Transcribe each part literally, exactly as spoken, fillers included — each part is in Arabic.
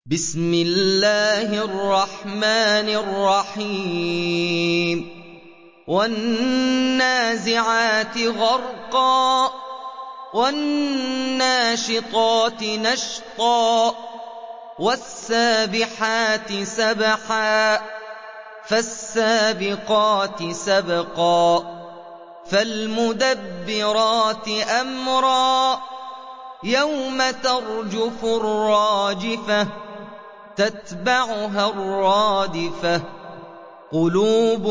بسم الله الرحمن الرحيم والنازعات غرقا والناشطات نشطا والسابحات سبحا فالسابقات سبقا فالمدبرات أمرا يوم ترجف الراجفة تتبعها الرادفة قلوب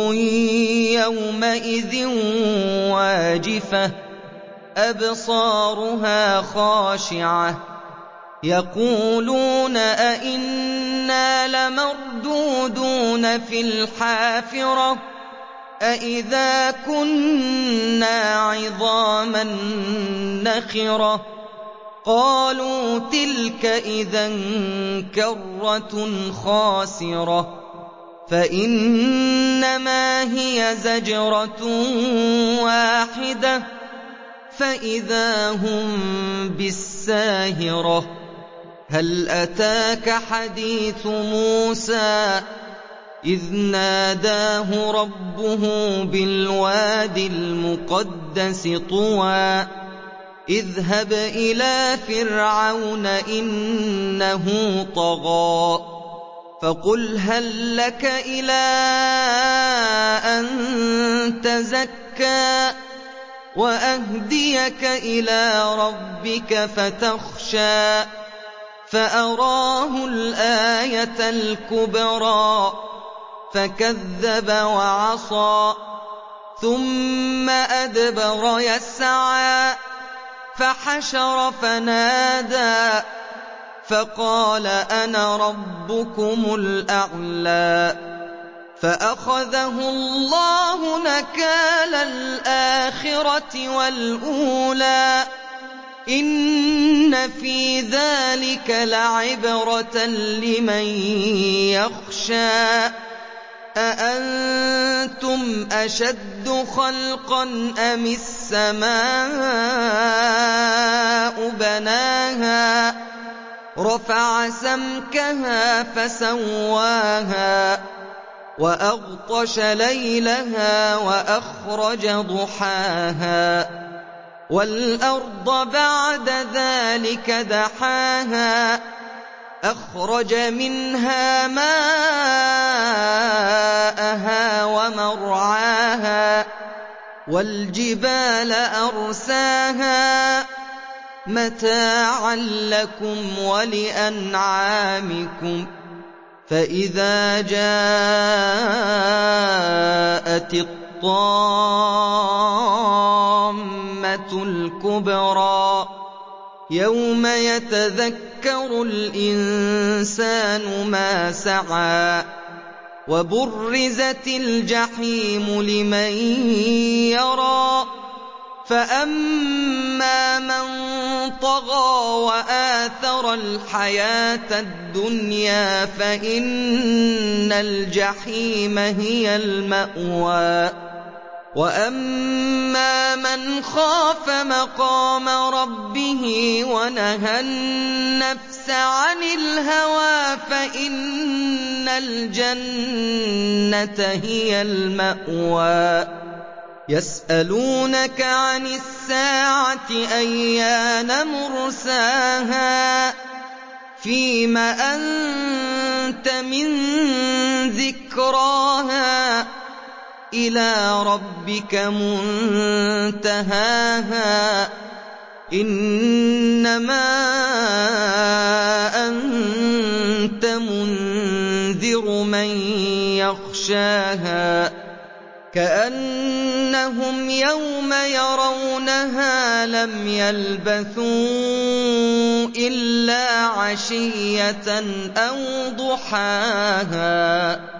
يومئذ واجفة أبصارها خاشعة يقولون أئنا لمردودون في الحافرة أئذا كنا عظاما نخرة قالوا تلك إذا كرة خاسرة فإنما هي زجرة واحدة فإذا هم بالساهرة هل أتاك حديث موسى إذ ناداه ربه بالواد المقدس طوى اذهب إلى فرعون إنه طغى فقل هل لك إلى أن تزكى وأهديك إلى ربك فتخشى فأراه الآية الكبرى فكذب وعصى ثم أدبر يسعى فحشر فنادى فقال أنا ربكم الأعلى فأخذه الله نكال الآخرة والأولى إن في ذلك لعبرة لمن يخشى أأنتم أشد خلقا أم السماء بناها رفع سمكها فسواها وأغطش ليلها وأخرج ضحاها والأرض بعد ذلك دحاها أخرج منها ماءها ومرعاها والجبال أرساها متاعا لكم ولأنعامكم فإذا جاءت الطامة الكبرى يوم يتذكر الإنسان ما سعى وبرزت الجحيم لمن يرى فأما من طغى وآثر الحياة الدنيا فإن الجحيم هي المأوى وأما من خاف مقام ربه ونهى النفس عن الهوى فإن الجنة هي المأوى يسألونك عن الساعة أيان مرساها فيم أنت من ذكراها إلى ربك منتهاها إنما أنت منذر من يخشاها كأنهم يوم يرونها لم يلبثوا إلا عشية أو ضحاها